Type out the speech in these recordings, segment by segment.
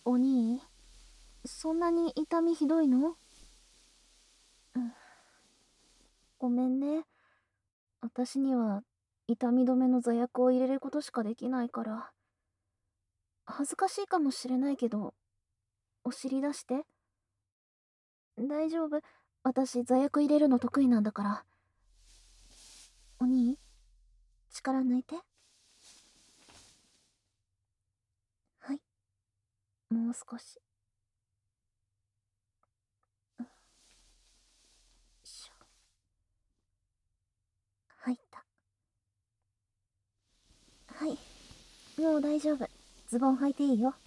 お兄、そんなに痛みひどいの？うん、ごめんね。私には痛み止めの座薬を入れることしかできないから。恥ずかしいかもしれないけど、お尻出して。大丈夫。私座薬入れるの得意なんだから。お兄、力抜いて。はい、もう少し。よいしょ。入った。はい、もう大丈夫。ズボン履いていいよ。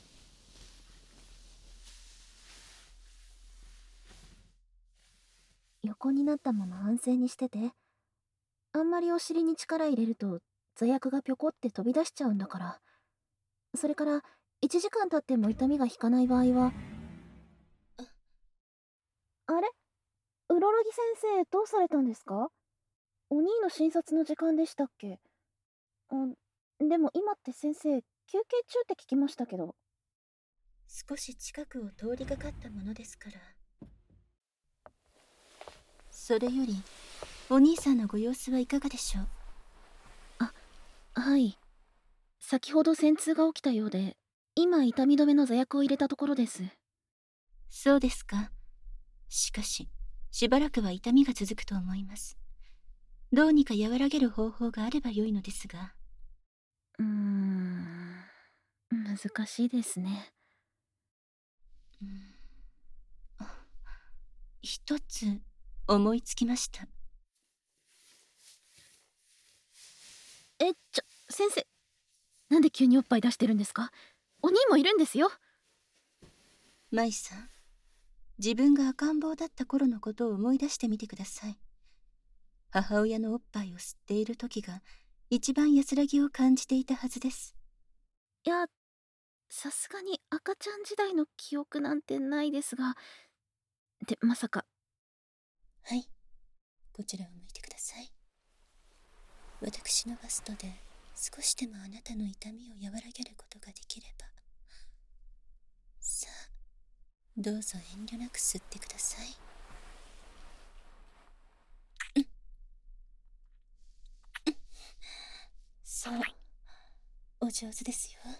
横になったまま安静にしてて。あんまりお尻に力入れると座薬がぴょこって飛び出しちゃうんだから。それから1時間経っても痛みが引かない場合は。あれ、うろろぎ先生どうされたんですか？お兄の診察の時間でしたっけ？あ、でも今って先生休憩中って聞きましたけど。 少し近くを通りかかったものですから。それよりお兄さんのご様子はいかがでしょう？ あ、はい。先ほど戦痛が起きたようで、今痛み止めの座薬を入れたところです。 そうですか。しかししばらくは痛みが続くと思います。どうにか和らげる方法があればよいのですが。 難しいですね。 うん、一つ思いつきました。 先生、なんで急におっぱい出してるんですか？お兄もいるんですよ。 舞さん、自分が赤ん坊だった頃のことを思い出してみてください。母親のおっぱいを吸っている時が一番安らぎを感じていたはずです。 いや、さすがに赤ちゃん時代の記憶なんてないですが。で、まさか。 はい、こちらを向いてください。私のバストで少しでもあなたの痛みを和らげることができれば。さあ、どうぞ遠慮なく吸ってください。そう、お上手ですよ。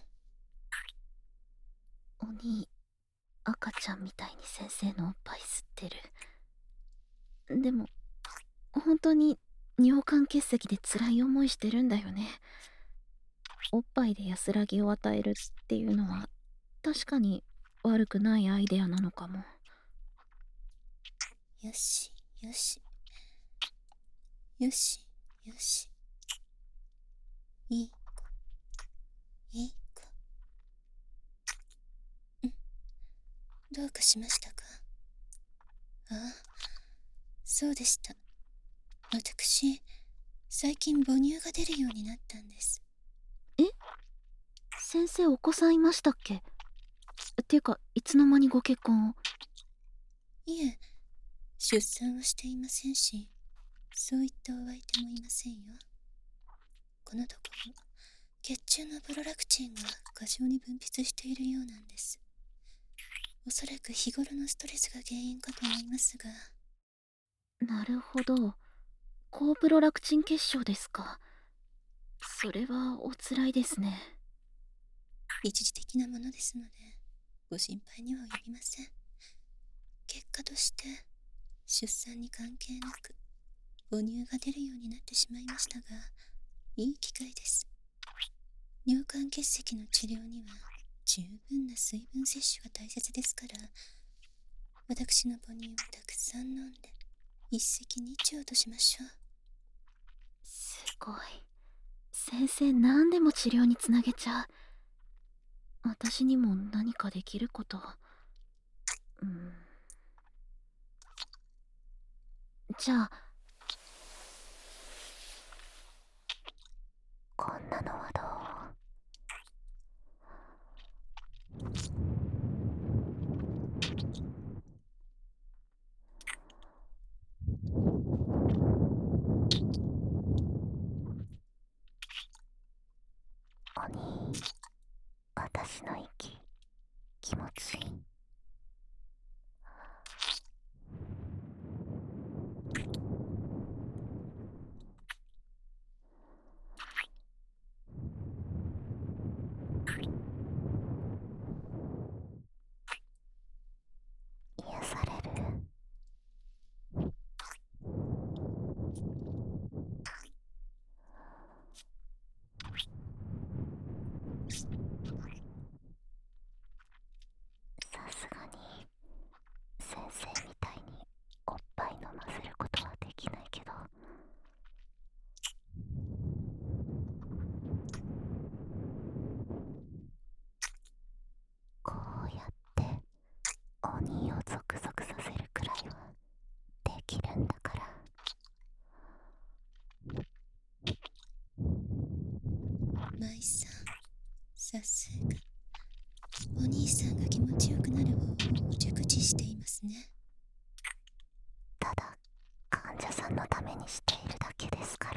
お兄、赤ちゃんみたいに先生のおっぱい吸ってる。でも本当に尿管結石で辛い思いしてるんだよね。おっぱいで安らぎを与えるっていうのは確かに悪くないアイデアなのかも。 よしよしよしよし、いい子いい子。どうかしましたか？ああ、そうでした。私、最近母乳が出るようになったんです。 え、先生お子さんいましたっけ？っていうかいつの間にご結婚を？ いえ、出産はしていませんし、そういったお相手もいませんよ。このところ、血中のプロラクチンが過剰に分泌しているようなんです。おそらく日頃のストレスが原因かと思いますが。 なるほど、高プロラクチン血症ですか。それはおつらいですね。 一時的なものですので、ご心配には及びません。結果として、出産に関係なく、母乳が出るようになってしまいましたが、いい機会です。尿管結石の治療には、十分な水分摂取が大切ですから、私の母乳をたくさん飲んで、一石二鳥としましょう。 すごい。先生何でも治療につなげちゃう。私にも何かできること。じゃあこんなのはどう？お兄、私の息気持ち。癒される。さすがに先生みたいにおっぱい飲ませることはできないけど、こうやって鬼をゾクゾクさせるくらいはできるんだから。 舞さん、さすが。お兄さんが気持ちよくなる方法を熟知していますね。 ただ患者さんのためにしているだけですから。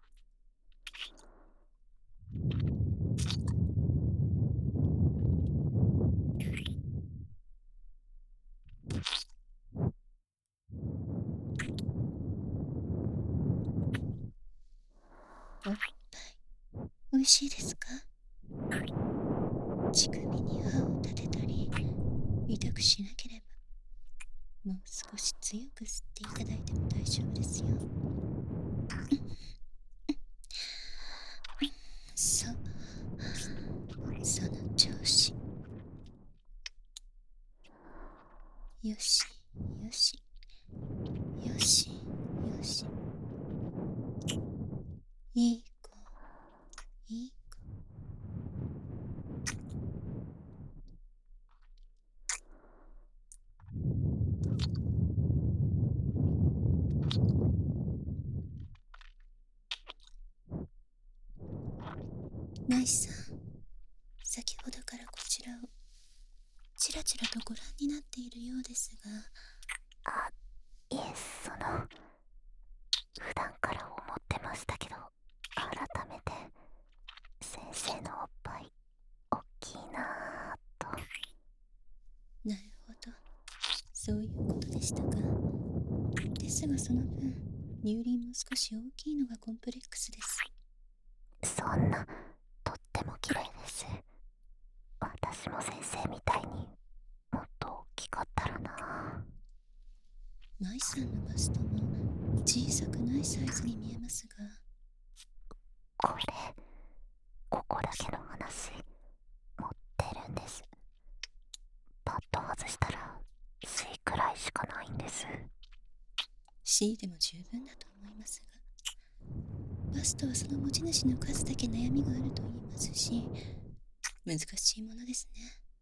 おっぱい、おいしいですか？乳首に歯を立てたり、痛くしなければ、もう少し強く吸っていただいても大丈夫ですよ。そう、その調子。よし、よし、よし、よし。いい子、いい子。舞さん、先ほどからこちらをちらちらとご覧になっているようですが。 あ、いえ、普段から思ってましたけど、改めて先生のおっぱいおっきいなぁと。 なるほど、そういうことでしたか。ですがその分、乳輪も少し大きいのがコンプレックスです。 そんな、とっても綺麗です。私も先生みたいにもっと大きかったらなぁ。 舞さんのバストも小さくないサイズに見えますが。 ここだけの話、持ってるんです。パッと外したら C くらいしかないんです。 C でも十分だと思いますが、バストはその持ち主の数だけ悩みがあると言いますし、難しいものですね。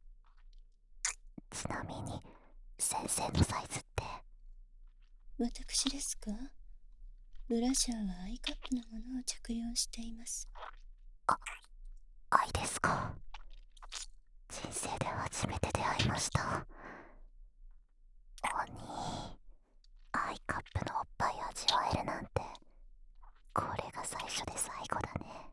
ちなみに先生のサイズって。 私ですか？ブラジャーはアイカップのものを着用しています。 愛ですか？人生で初めて出会いました。お兄、アイカップのおっぱい味わえるなんて、これが最初で最後だね。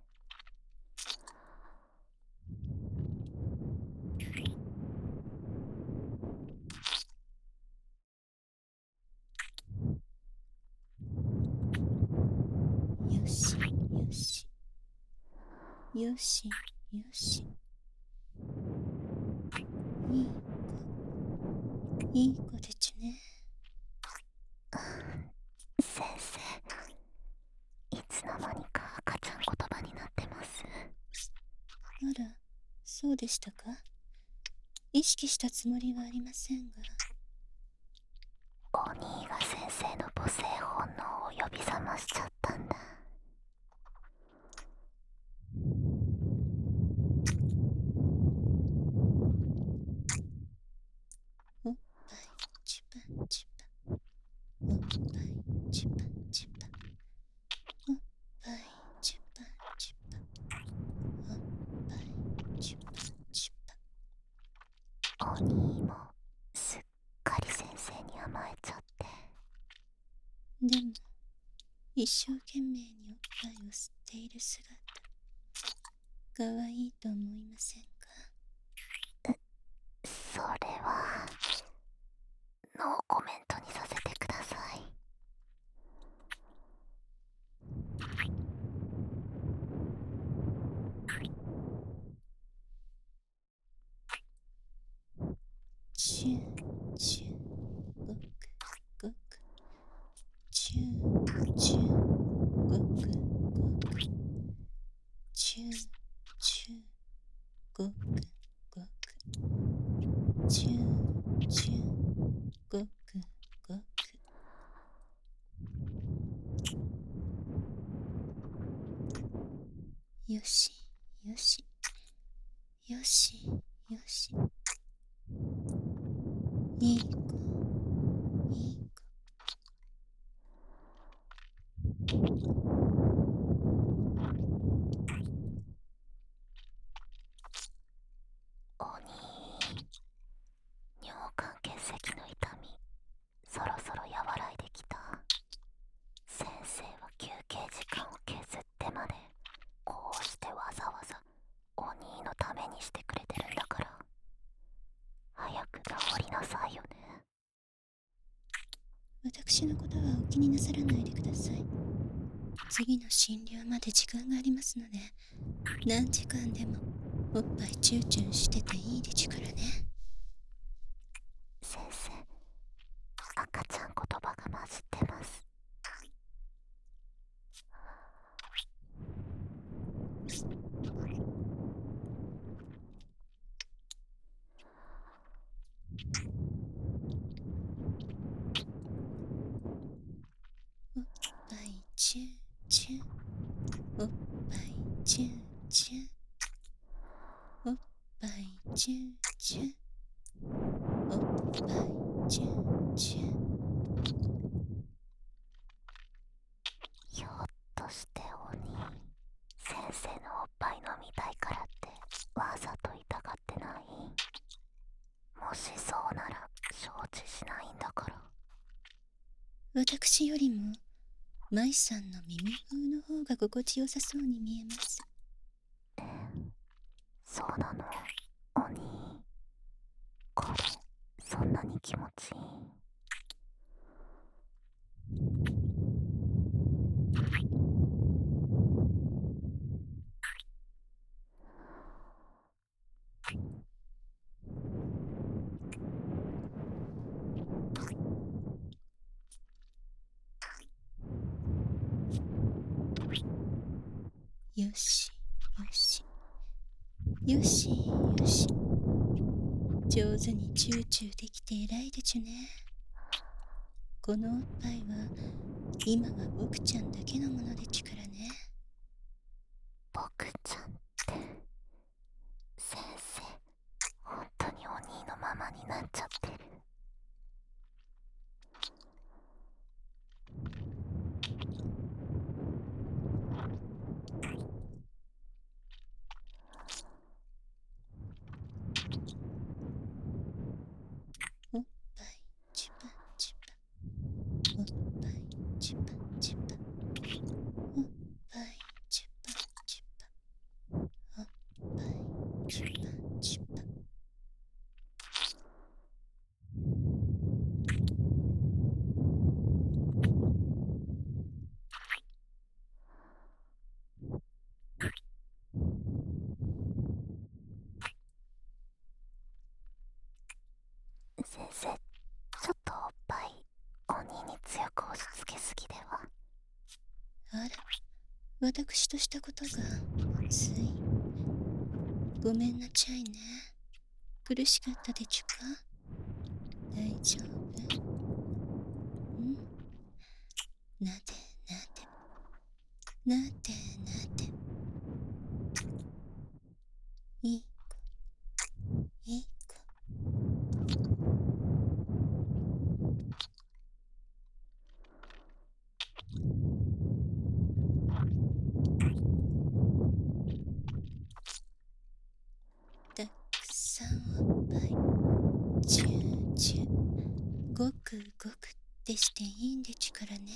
よし、よし。よし、よし。いい子、いい子でちゅね。 先生、いつの間にか赤ちゃん言葉になってます。 あら、そうでしたか。意識したつもりはありませんが。 お兄が先生の母性本能を呼び覚ましちゃったんだ。 おっぱいチュパチュパ、おっぱいチュパチュパ、おっぱいチュパチュパ、おっぱいチュパチュパ。 お兄もすっかり先生に甘えちゃって。 でも一生懸命におっぱいを吸っている姿、かわいいと思いませんか？ ごくごく、チューチュー、ごくごく。よしよしよしよし、いい子いい子。 お兄、尿管結石の痛みそろそろ和らいできた。先生は休憩時間を削ってまでこうしてわざわざお兄のためにしてくれてるんだから、早く治りなさいよね。 私のことはお気になさらないでください。次の診療まで時間がありますので、何時間でもおっぱいチューチューしてていいでちゅからね。 先生、赤ちゃん言葉が混じってます。 おっぱいチューチュー、おっぱいチューチュー、おっぱいチューチュー、おっぱいチューチュー。 ひょっとしてお兄、先生のおっぱい飲みたいからってわざと痛がってない？もしそうなら承知しないんだから。 私よりも舞さんの耳風の方が心地よさそうに見えます。 そうなの、お兄。これそんなに気持ちいい？ よしよしよしよし、上手にチューチューできて偉いでちゅね。このおっぱいは今は僕ちゃんだけのものでちゅからね。 僕ちゃんって先生、本当にお兄のままになっちゃってる。 おっぱいチュパチュパ、おっぱいチュパチュパ、おっぱいチュパチュパ、おっぱいチュパチュパ。 先生、ちょっとおっぱいお兄に強く押し付けすぎでは？ あら、私としたことがつい。ごめんなちゃいね。苦しかったでちゅか？大丈夫？ん？なでなでなでなで、いい子いい子。たくさんおっぱいチューチュー、ごくごくってしていいんでちゅからね。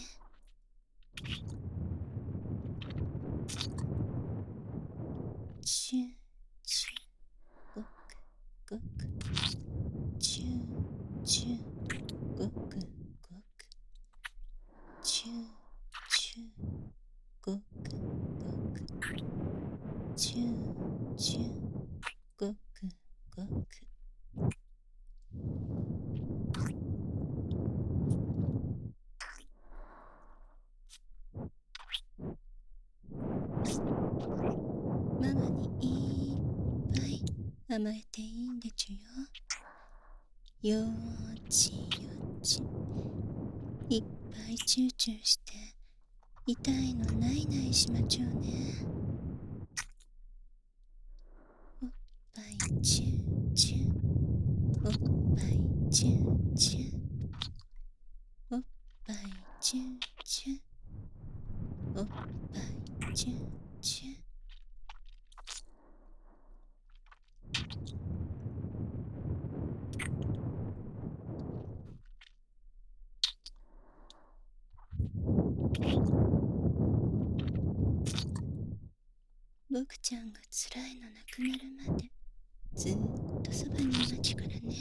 チューチュー、ごくごく、チューチュー、ごくごく、チューチュー、ごくごく、チューチュー、ごくごく。ママにいっぱい甘えていいんでちゅよ。よーちよち。いっぱいチューチューして痛いのないないしまちょうね。おっぱいチューチュー、おっぱいチューチュー、おっぱいチューチュー、おっぱいチューチュー。僕ちゃんが辛いのなくなるまでずーっとそばにいまちゅからね。